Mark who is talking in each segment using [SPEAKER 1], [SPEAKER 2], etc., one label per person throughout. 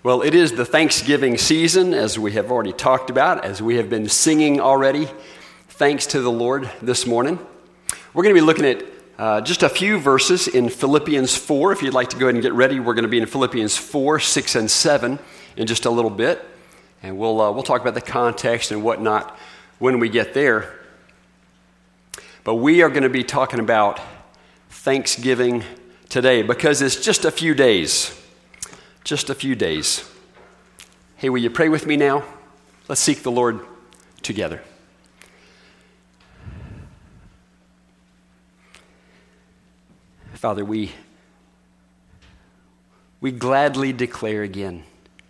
[SPEAKER 1] Well, it is the Thanksgiving season, as we have already talked about, as we have been singing already. Thanks to the Lord this morning. We're going to be looking at just a few verses in Philippians 4. If you'd like to go ahead and get ready, we're going to be in Philippians 4, 6, and 7 in just a little bit. And we'll talk about the context and whatnot when we get there. But we are going to be talking about Thanksgiving today because it's just a few days. Just a few days. Hey, will you pray with me now? Let's seek the Lord together. Father, we gladly declare again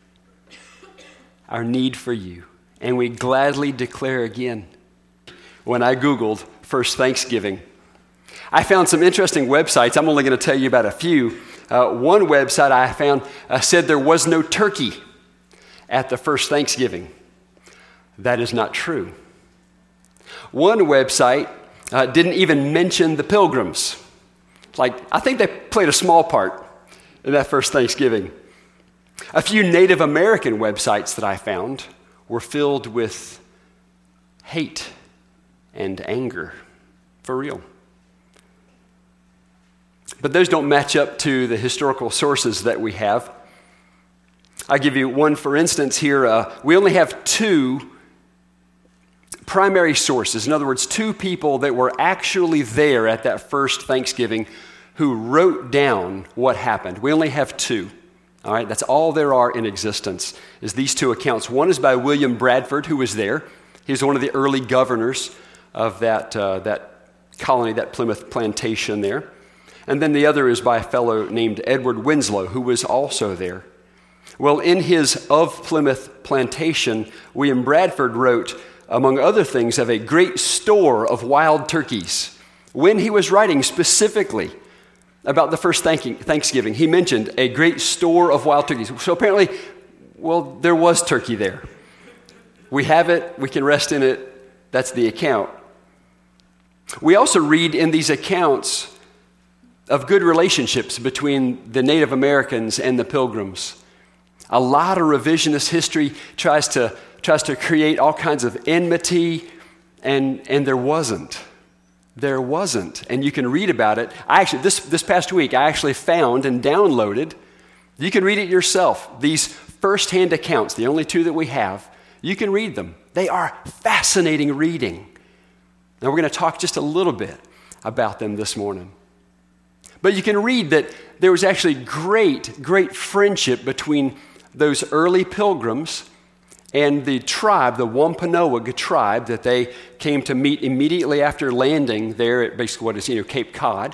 [SPEAKER 1] our need for you. And we gladly declare again, when I Googled First Thanksgiving, I found some interesting websites. I'm only going to tell you about a few. One website I found said there was no turkey at the first Thanksgiving. That is not true. One website didn't even mention the Pilgrims. I think they played a small part in that first Thanksgiving. A few Native American websites that I found were filled with hate and anger, for real. But those don't match up to the historical sources that we have. I'll give you one, for instance, here. We only have two primary sources. In other words, two people that were actually there at that first Thanksgiving who wrote down what happened. We only have two. All right, that's all there are in existence, is these two accounts. One is by William Bradford, who was there. He was one of the early governors of that colony, that Plymouth plantation there. And then the other is by a fellow named Edward Winslow, who was also there. Well, in his Of Plymouth Plantation, William Bradford wrote, among other things, of a great store of wild turkeys. When he was writing specifically about the first Thanksgiving, he mentioned a great store of wild turkeys. So apparently, well, there was turkey there. We have it. We can rest in it. That's the account. We also read in these accounts of good relationships between the Native Americans and the Pilgrims. A lot of revisionist history tries to create all kinds of enmity, and there wasn't. There wasn't. And you can read about it. This past week, I actually found and downloaded, you can read it yourself, these first-hand accounts, the only two that we have. You can read them. They are fascinating reading. Now, we're going to talk just a little bit about them this morning. But you can read that there was actually great friendship between those early pilgrims and the tribe, the Wampanoag tribe, that they came to meet immediately after landing there at basically what is, Cape Cod.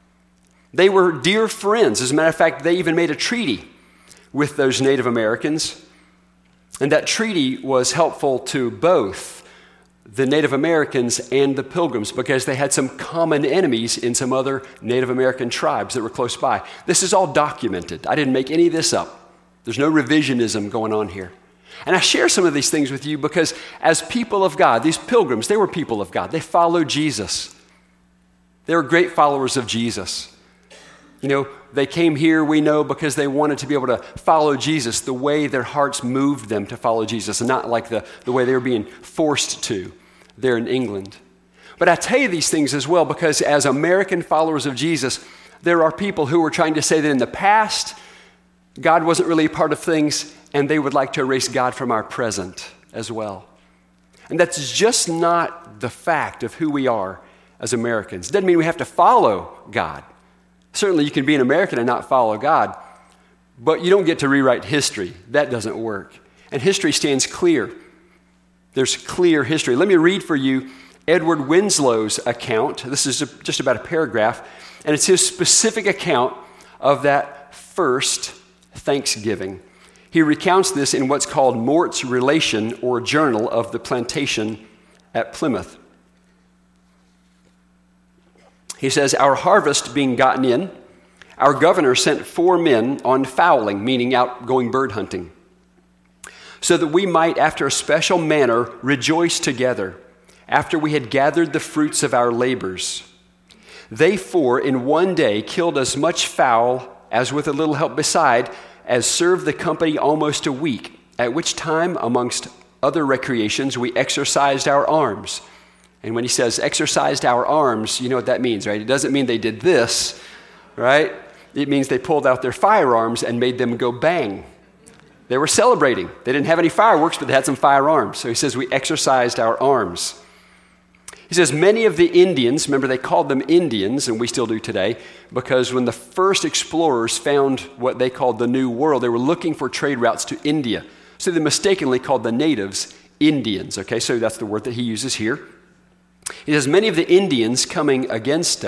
[SPEAKER 1] They were dear friends. As a matter of fact, they even made a treaty with those Native Americans. And that treaty was helpful to both the Native Americans and the Pilgrims because they had some common enemies in some other Native American tribes that were close by. This is all documented. I didn't make any of this up. There's no revisionism going on here. And I share some of these things with you because as people of God, these Pilgrims, they were people of God. They followed Jesus. They were great followers of Jesus. They came here, we know, because they wanted to be able to follow Jesus the way their hearts moved them to follow Jesus, and not like the way they were being forced to there in England. But I tell you these things as well because as American followers of Jesus, there are people who were trying to say that in the past, God wasn't really a part of things, and they would like to erase God from our present as well. And that's just not the fact of who we are as Americans. It doesn't mean we have to follow God. Certainly you can be an American and not follow God, but you don't get to rewrite history. That doesn't work. And history stands clear. There's clear history. Let me read for you Edward Winslow's account. This is just about a paragraph, and it's his specific account of that first Thanksgiving. He recounts this in what's called Mort's Relation, or Journal of the Plantation at Plymouth. He says, our harvest being gotten in, our governor sent 4 men on fowling, meaning out going bird hunting, so that we might, after a special manner, rejoice together, after we had gathered the fruits of our labors. They 4 in one day killed as much fowl as with a little help beside, as served the company almost a week, at which time, amongst other recreations, we exercised our arms. And when he says exercised our arms, you know what that means, right? It doesn't mean they did this, right? It means they pulled out their firearms and made them go bang. They were celebrating. They didn't have any fireworks, but they had some firearms. So he says we exercised our arms. He says many of the Indians, remember they called them Indians, and we still do today, because when the first explorers found what they called the New World, they were looking for trade routes to India. So they mistakenly called the natives Indians, okay? So that's the word that he uses here. He says many of the Indians amongst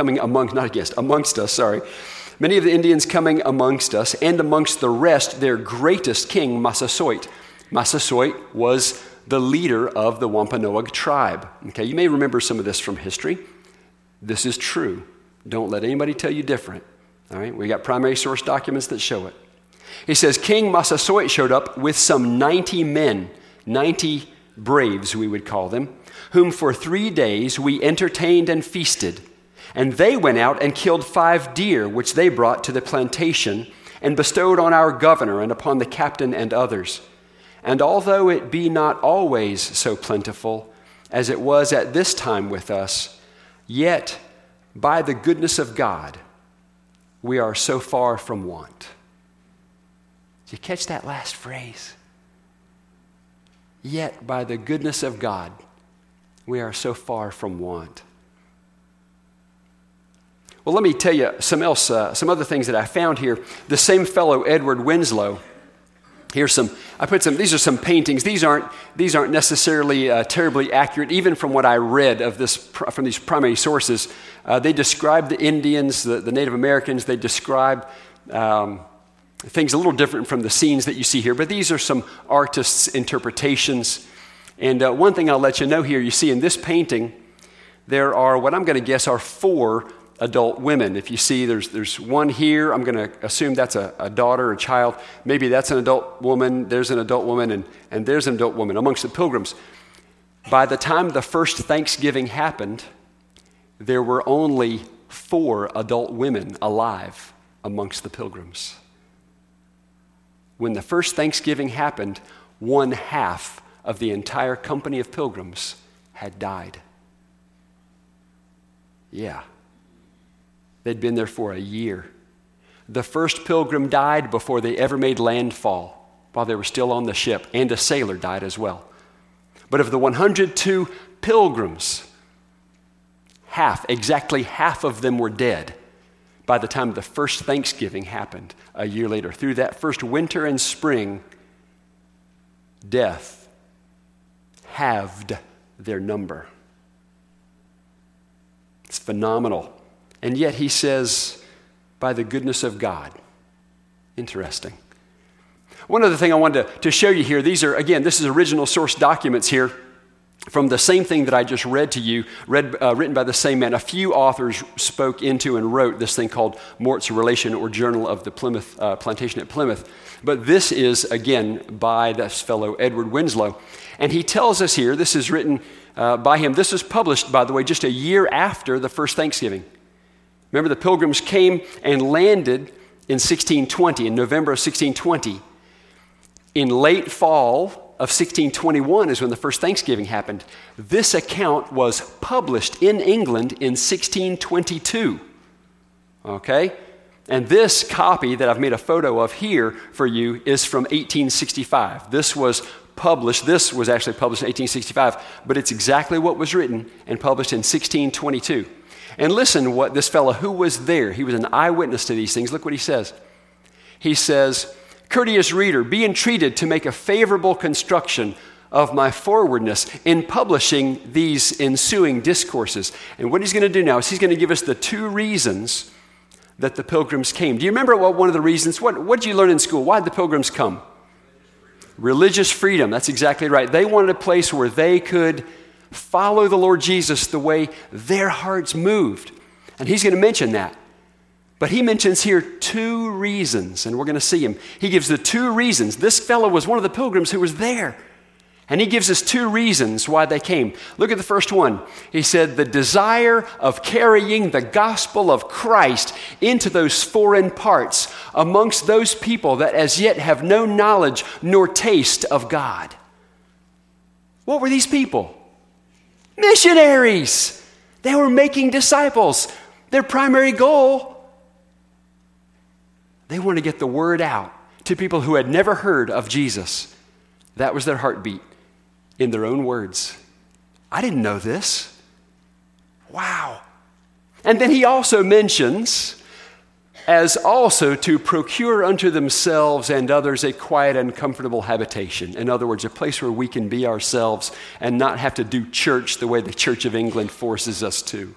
[SPEAKER 1] us, many of the Indians coming amongst us, and amongst the rest, their greatest king, Massasoit. Massasoit was the leader of the Wampanoag tribe. Okay, you may remember some of this from history. This is true. Don't let anybody tell you different. All right, we got primary source documents that show it. He says King Massasoit showed up with some 90 men, 90 braves we would call them, whom for 3 days we entertained and feasted. And they went out and killed 5 deer, which they brought to the plantation, and bestowed on our governor and upon the captain and others. And although it be not always so plentiful as it was at this time with us, yet by the goodness of God, we are so far from want. Did you catch that last phrase? Yet by the goodness of God, we are so far from want. Well, let me tell you some other things that I found here. The same fellow, Edward Winslow. These are some paintings. These aren't necessarily terribly accurate, even from what I read of this from these primary sources. They describe the Indians, the Native Americans. They describe things a little different from the scenes that you see here. But these are some artists' interpretations. And one thing I'll let you know here, you see in this painting, there are what I'm going to guess are 4 adult women. If you see there's one here, I'm going to assume that's a daughter, a child. Maybe that's an adult woman, there's an adult woman, and there's an adult woman amongst the pilgrims. By the time the first Thanksgiving happened, there were only 4 adult women alive amongst the pilgrims. When the first Thanksgiving happened, 1/2 of the entire company of pilgrims had died. Yeah. They'd been there for a year. The first pilgrim died before they ever made landfall, while they were still on the ship, and a sailor died as well. But of the 102 pilgrims, exactly half of them were dead by the time the first Thanksgiving happened a year later. Through that first winter and spring, death halved their number. It's phenomenal. And yet he says, by the goodness of God. Interesting. One other thing I wanted to show you here, this is original source documents here from the same thing that I just read to you, written by the same man. A few authors spoke into and wrote this thing called Mort's Relation, or Journal of the Plymouth Plantation at Plymouth. But this is, again, by this fellow Edward Winslow. And he tells us here, this is written by him. This was published, by the way, just a year after the first Thanksgiving. Remember, the pilgrims came and landed in 1620, in November of 1620. In late fall of 1621 is when the first Thanksgiving happened. This account was published in England in 1622. Okay? And this copy that I've made a photo of here for you is from 1865. This was actually published in 1865, but it's exactly what was written and published in 1622. And listen what this fellow who was there, he was an eyewitness to these things. Look what he says. He says, "Courteous reader, be entreated to make a favorable construction of my forwardness in publishing these ensuing discourses." And what he's going to do now is he's going to give us the 2 reasons that the pilgrims came. Do you remember one of the reasons? What did you learn in school? Why did the pilgrims come? Religious freedom. That's exactly right. They wanted a place where they could follow the Lord Jesus the way their hearts moved. And he's going to mention that. But he mentions here 2 reasons, and we're going to see him. He gives the 2 reasons. This fellow was one of the pilgrims who was there. And he gives us two reasons why they came. Look at the first one. He said, the desire of carrying the gospel of Christ into those foreign parts amongst those people that as yet have no knowledge nor taste of God. What were these people? Missionaries. They were making disciples. Their primary goal, they want to get the word out to people who had never heard of Jesus. That was their heartbeat. In their own words. I didn't know this. Wow. And then he also mentions, as also to procure unto themselves and others a quiet and comfortable habitation. In other words, a place where we can be ourselves and not have to do church the way the Church of England forces us to.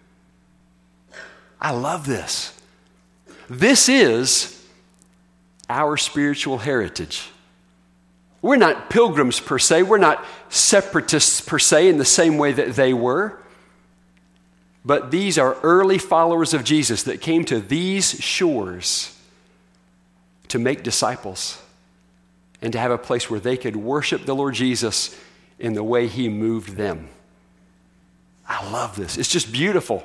[SPEAKER 1] I love this. This is our spiritual heritage. We're not pilgrims per se. We're not separatists per se in the same way that they were. But these are early followers of Jesus that came to these shores to make disciples and to have a place where they could worship the Lord Jesus in the way he moved them. I love this. It's just beautiful.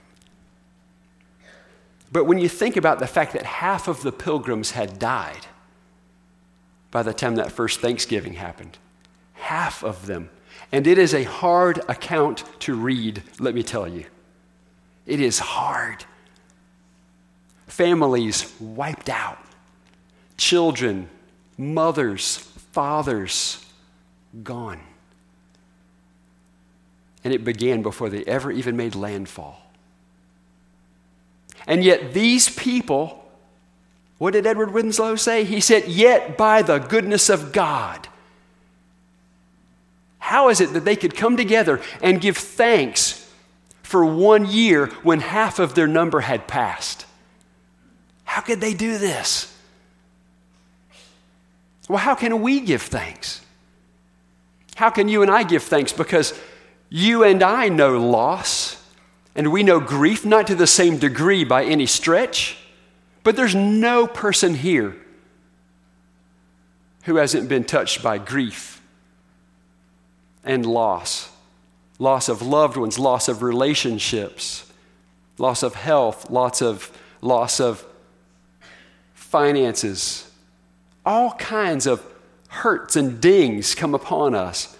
[SPEAKER 1] But when you think about the fact that half of the pilgrims had died by the time that first Thanksgiving happened. Half of them. And it is a hard account to read, let me tell you. It is hard. Families wiped out. Children, mothers, fathers, gone. And it began before they ever even made landfall. And yet these people, what did Edward Winslow say? He said, yet by the goodness of God. How is it that they could come together and give thanks for 1 year when half of their number had passed? How could they do this? Well, how can we give thanks? How can you and I give thanks? Because you and I know loss, and we know grief, not to the same degree by any stretch. But there's no person here who hasn't been touched by grief and loss. Loss of loved ones, loss of relationships, loss of health, loss of finances. All kinds of hurts and dings come upon us.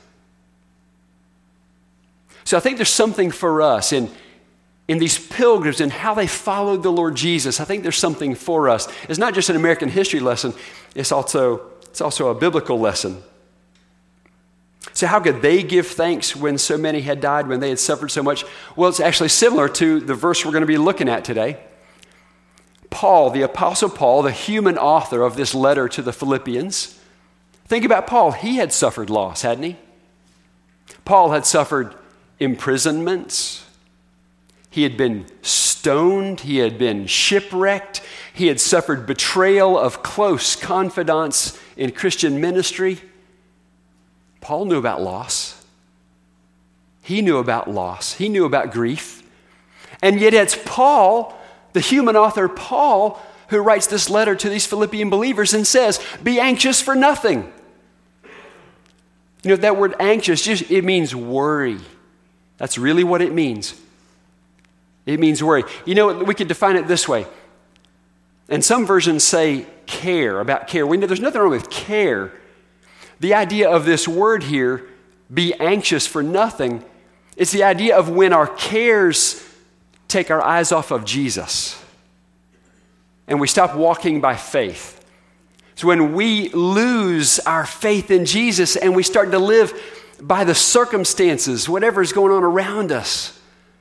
[SPEAKER 1] So I think there's something for us in these pilgrims and how they followed the Lord Jesus. I think there's something for us. It's not just an American history lesson, it's also a biblical lesson. So how could they give thanks when so many had died, when they had suffered so much? Well, it's actually similar to the verse we're going to be looking at today. Paul, the Apostle Paul, the human author of this letter to the Philippians. Think about Paul. He had suffered loss, hadn't he? Paul had suffered imprisonments. He had been stoned. He had been shipwrecked. He had suffered betrayal of close confidants in Christian ministry. Paul knew about loss. He knew about loss. He knew about grief. And yet it's Paul, the human author Paul, who writes this letter to these Philippian believers and says, be anxious for nothing. You know, that word anxious, it means worry. That's really what it means. It means worry. You know, we could define it this way. And some versions say care, about care. We know there's nothing wrong with care. The idea of this word here, be anxious for nothing, it's the idea of when our cares take our eyes off of Jesus and we stop walking by faith. So when we lose our faith in Jesus and we start to live by the circumstances, whatever is going on around us.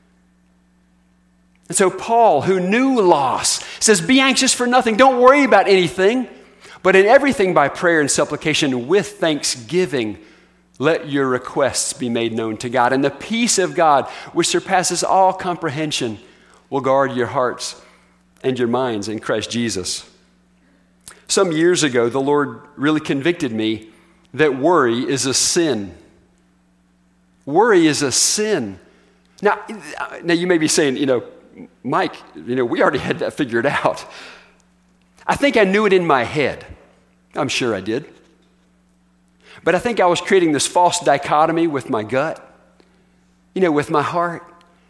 [SPEAKER 1] And so Paul, who knew loss, says, be anxious for nothing. Don't worry about anything, but in everything by prayer and supplication with thanksgiving, let your requests be made known to God. And the peace of God, which surpasses all comprehension, will guard your hearts and your minds in Christ Jesus. Some years ago, the Lord really convicted me that worry is a sin. Worry is a sin. Now you may be saying, Mike, we already had that figured out. I think I knew it in my head. I'm sure I did. But I think I was creating this false dichotomy with my gut, with my heart.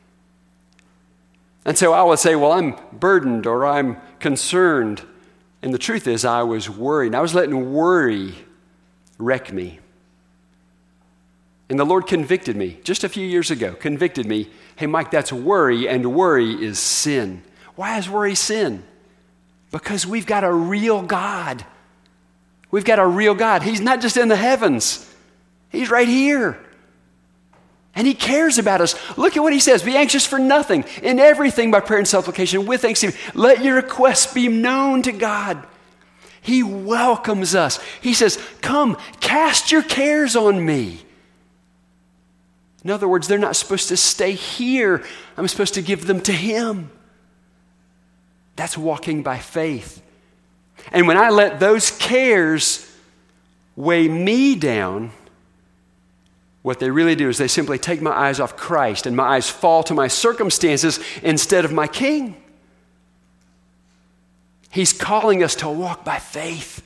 [SPEAKER 1] And so I would say, well, I'm burdened or I'm concerned. And the truth is I was worried. I was letting worry wreck me. And the Lord convicted me just a few years ago, convicted me, hey, Mike, that's worry, and worry is sin. Why is worry sin? Because we've got a real God. We've got a real God. He's not just in the heavens. He's right here. And He cares about us. Look at what He says. Be anxious for nothing. In everything by prayer and supplication with thanksgiving. Let your requests be known to God. He welcomes us. He says, come, cast your cares on me. In other words, they're not supposed to stay here. I'm supposed to give them to Him. That's walking by faith. And when I let those cares weigh me down, what they really do is they simply take my eyes off Christ and my eyes fall to my circumstances instead of my King. He's calling us to walk by faith.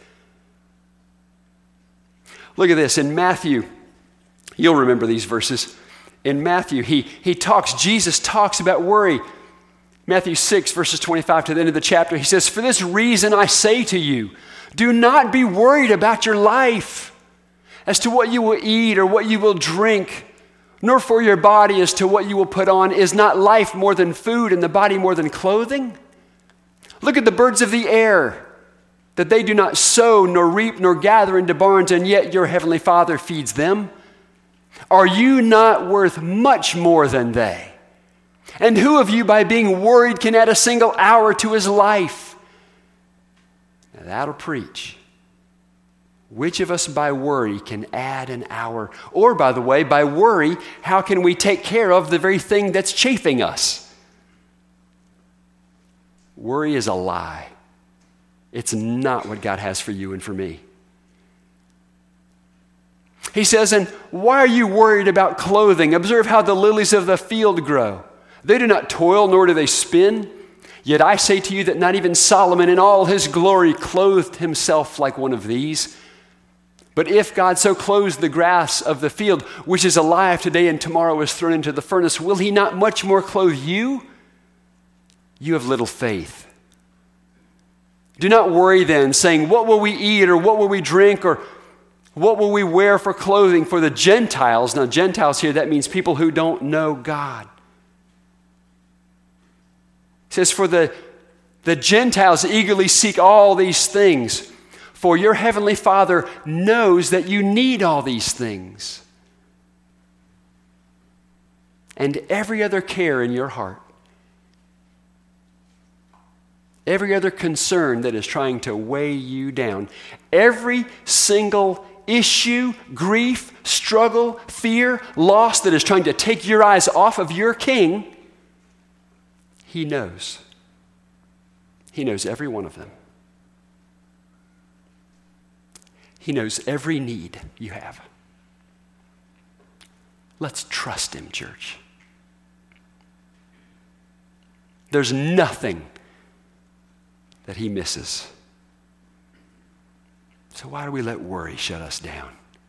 [SPEAKER 1] Look at this in Matthew. You'll remember these verses. In Matthew, Jesus talks about worry. Matthew 6, verses 25 to the end of the chapter, He says, for this reason I say to you, do not be worried about your life as to what you will eat or what you will drink, nor for your body as to what you will put on. Is not life more than food and the body more than clothing? Look at the birds of the air, that they do not sow, nor reap, nor gather into barns, and yet your heavenly Father feeds them. Are you not worth much more than they? And who of you, by being worried, can add a single hour to his life? Now that'll preach. Which of us by worry can add an hour? Or, by the way, by worry, how can we take care of the very thing that's chafing us? Worry is a lie. It's not what God has for you and for me. He says, and why are you worried about clothing? Observe how the lilies of the field grow. They do not toil, nor do they spin. Yet I say to you that not even Solomon in all his glory clothed himself like one of these. But if God so clothes the grass of the field, which is alive today and tomorrow is thrown into the furnace, will He not much more clothe you? You have little faith. Do not worry then, saying, what will we eat, or what will we drink, or what will we wear for clothing? For the Gentiles, now Gentiles here, that means people who don't know God. It says, for the Gentiles eagerly seek all these things, for your heavenly Father knows that you need all these things. And every other care in your heart, every other concern that is trying to weigh you down, every single issue, grief, struggle, fear, loss that is trying to take your eyes off of your King, He knows. He knows every one of them. He knows every need you have. Let's trust Him, church. There's nothing that He misses. So why do we let worry shut us down?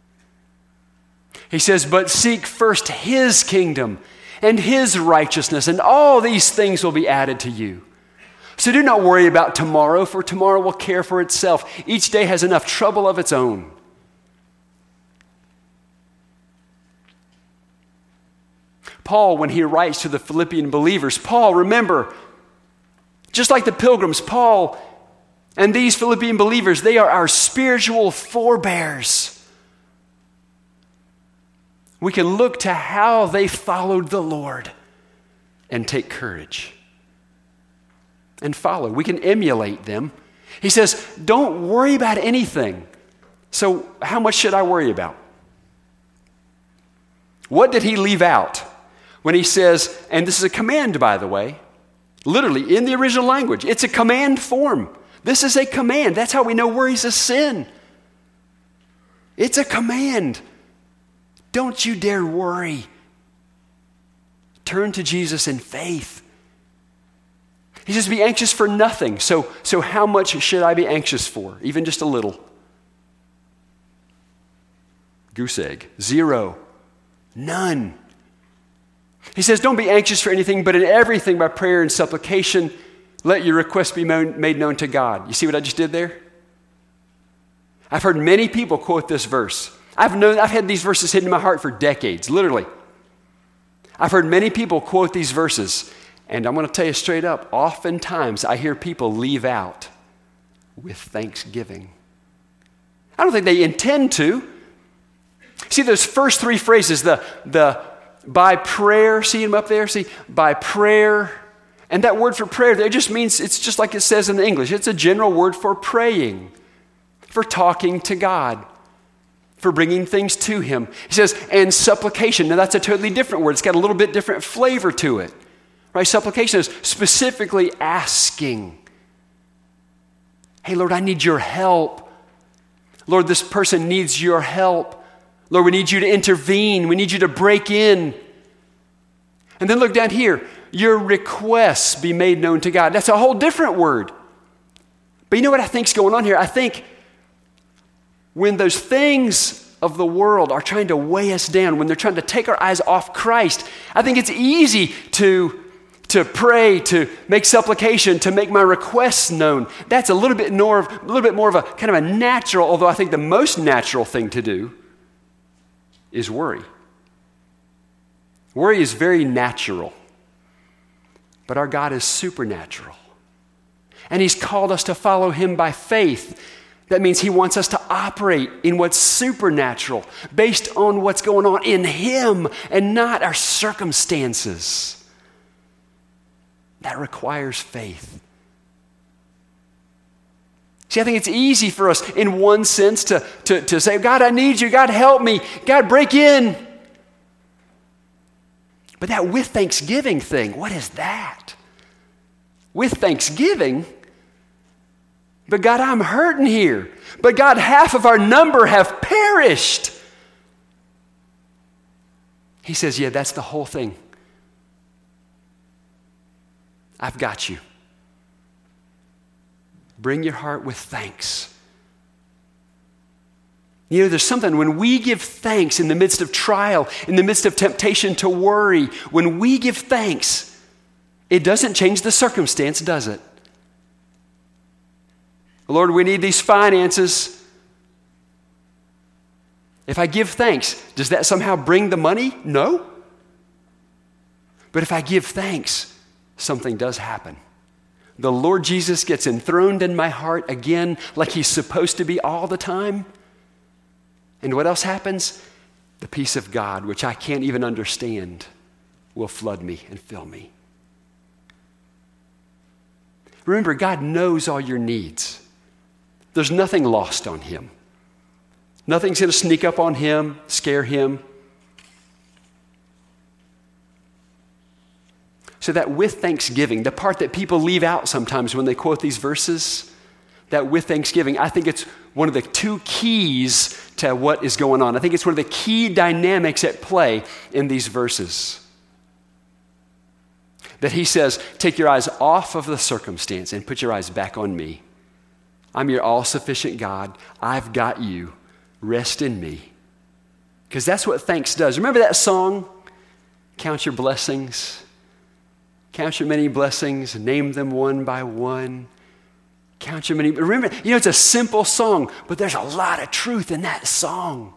[SPEAKER 1] He says, but seek first His kingdom and His righteousness, and all these things will be added to you. So do not worry about tomorrow, for tomorrow will care for itself. Each day has enough trouble of its own. Paul, when he writes to the Philippian believers, Paul, remember, just like the pilgrims, Paul and these Philippian believers, they are our spiritual forebears. We can look to how they followed the Lord and take courage and follow. We can emulate them. He says, don't worry about anything. So how much should I worry about? What did he leave out when he says, and this is a command, by the way, literally in the original language, it's a command form. This is a command. That's how we know worry's a sin. It's a command. Don't you dare worry. Turn to Jesus in faith. He says, be anxious for nothing. So how much should I be anxious for? Even just a little. Goose egg. 0. None. He says, don't be anxious for anything, but in everything by prayer and supplication, let your requests be made known to God. You see what I just did there? I've heard many people quote this verse. I've had these verses hidden in my heart for decades, literally. I've heard many people quote these verses, and I'm going to tell you straight up, oftentimes I hear people leave out with thanksgiving. I don't think they intend to. See those first 3 phrases, the by prayer, see them up there? See, by prayer. And that word for prayer, it just means, it's just like it says in English. It's a general word for praying, for talking to God, for bringing things to Him. He says, and supplication. Now that's a totally different word. It's got a little bit different flavor to it. Right? Supplication is specifically asking. Hey, Lord, I need your help. Lord, this person needs your help. Lord, we need you to intervene. We need you to break in. And then look down here. Your requests be made known to God. That's a whole different word. But you know what I think's going on here? I think when those things of the world are trying to weigh us down, when they're trying to take our eyes off Christ, I think it's easy to pray, to make supplication, to make my requests known. That's a little bit more of a kind of a natural, although I think the most natural thing to do is worry. Worry is very natural, but our God is supernatural. And He's called us to follow Him by faith. That means He wants us to operate in what's supernatural, based on what's going on in Him and not our circumstances. That requires faith. See, I think it's easy for us in one sense to say, God, I need you. God, help me. God, break in. But that with thanksgiving thing, what is that? With thanksgiving? But God, I'm hurting here. But God, half of our number have perished. He says, yeah, that's the whole thing. I've got you. Bring your heart with thanks. You know, there's something when we give thanks in the midst of trial, in the midst of temptation to worry, when we give thanks, it doesn't change the circumstance, does it? Lord, we need these finances. If I give thanks, does that somehow bring the money? No. But if I give thanks, something does happen. The Lord Jesus gets enthroned in my heart again like He's supposed to be all the time. And what else happens? The peace of God, which I can't even understand, will flood me and fill me. Remember, God knows all your needs. There's nothing lost on Him. Nothing's going to sneak up on Him, scare Him. So that with thanksgiving, the part that people leave out sometimes when they quote these verses, that with thanksgiving, I think it's one of the 2 keys to what is going on. I think it's one of the key dynamics at play in these verses. That He says, take your eyes off of the circumstance and put your eyes back on me. I'm your all-sufficient God. I've got you. Rest in me. Because that's what thanks does. Remember that song? Count your blessings. Count your many blessings, name them one by one. Count your many. Remember, it's a simple song, but there's a lot of truth in that song.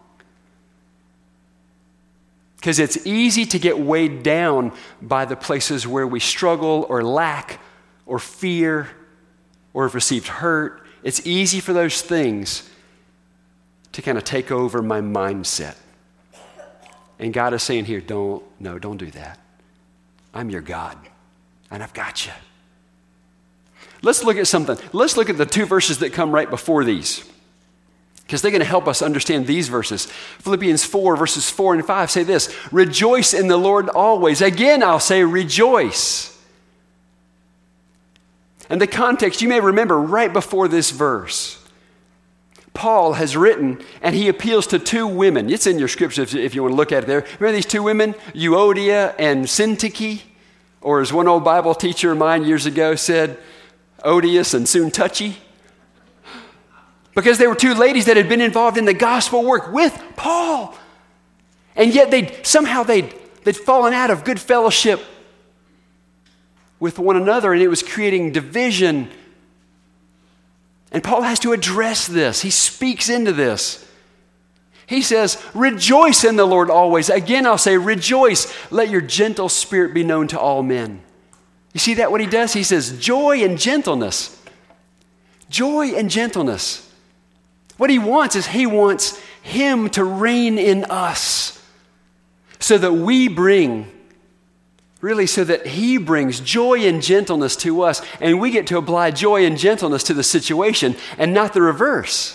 [SPEAKER 1] Because it's easy to get weighed down by the places where we struggle or lack or fear or have received hurt. It's easy for those things to kind of take over my mindset. And God is saying here, don't do that. I'm your God. And I've got you. Let's look at something. Let's look at the 2 verses that come right before these, because they're going to help us understand these verses. Philippians 4, verses 4 and 5 say this: rejoice in the Lord always. Again, I'll say rejoice. And the context, you may remember right before this verse, Paul has written, and he appeals to 2 women. It's in your scriptures if you want to look at it there. Remember these 2 women, Euodia and Syntyche? Or as one old Bible teacher of mine years ago said, odious and soon touchy. because they were two ladies that had been involved in the gospel work with Paul. And yet they'd fallen out of good fellowship with one another, and it was creating division. And Paul has to address this. He speaks into this. He says, rejoice in the Lord always. Again, I'll say, rejoice. Let your gentle spirit be known to all men. You see that what he does? He says, joy and gentleness. Joy and gentleness. What he wants is he wants him to reign in us so that we bring, really so that he brings joy and gentleness to us, and we get to apply joy and gentleness to the situation and not the reverse.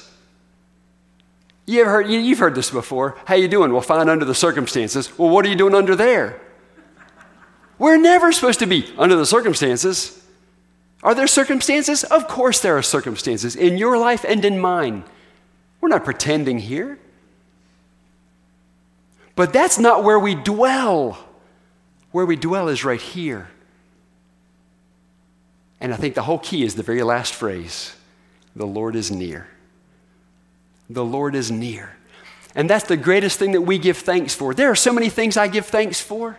[SPEAKER 1] You've heard this before. How you doing? Well, fine under the circumstances. Well, what are you doing under there? We're never supposed to be under the circumstances. Are there circumstances? Of course there are circumstances in your life and in mine. We're not pretending here. But that's not where we dwell. Where we dwell is right here. And I think the whole key is the very last phrase. The Lord is near. The Lord is near. And that's the greatest thing that we give thanks for. There are so many things I give thanks for.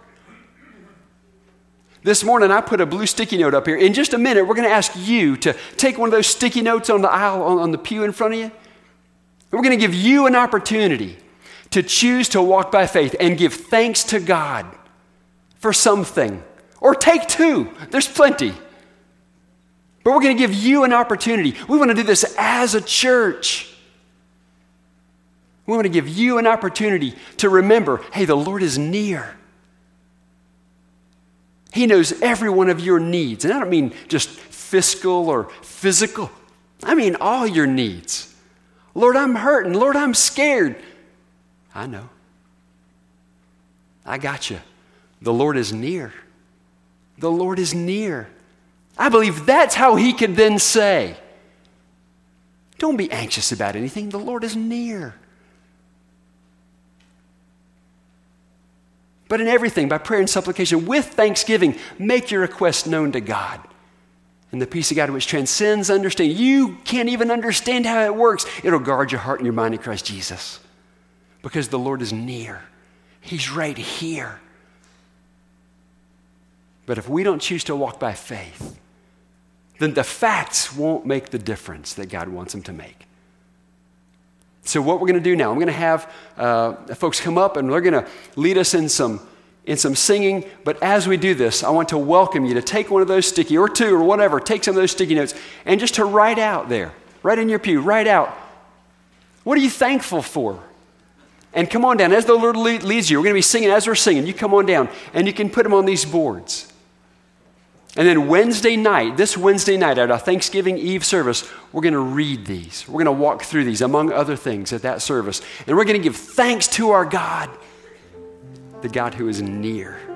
[SPEAKER 1] This morning I put a blue sticky note up here. In just a minute, we're going to ask you to take one of those sticky notes on the aisle, on the pew in front of you. And we're going to give you an opportunity to choose to walk by faith and give thanks to God for something. Or take two. There's plenty. But we're going to give you an opportunity. We want to do this as a church. We want to give you an opportunity to remember, hey, the Lord is near. He knows every one of your needs. And I don't mean just fiscal or physical. I mean all your needs. Lord, I'm hurting. Lord, I'm scared. I know. I got you. The Lord is near. The Lord is near. I believe that's how he could then say, don't be anxious about anything. The Lord is near. But in everything, by prayer and supplication, with thanksgiving, make your requests known to God. And the peace of God which transcends understanding. You can't even understand how it works. It'll guard your heart and your mind in Christ Jesus. Because the Lord is near. He's right here. But if we don't choose to walk by faith, then the facts won't make the difference that God wants them to make. So what we're going to do now, I'm going to have folks come up and they're going to lead us in some singing. But as we do this, I want to welcome you to take one of those sticky, or two or whatever, take some of those sticky notes and just to write out there, right in your pew, write out, what are you thankful for? And come on down. As the Lord leads you, we're going to be singing. As we're singing, you come on down and you can put them on these boards. And then this Wednesday night at our Thanksgiving Eve service, we're going to read these. We're going to walk through these, among other things, at that service. And we're going to give thanks to our God, the God who is near.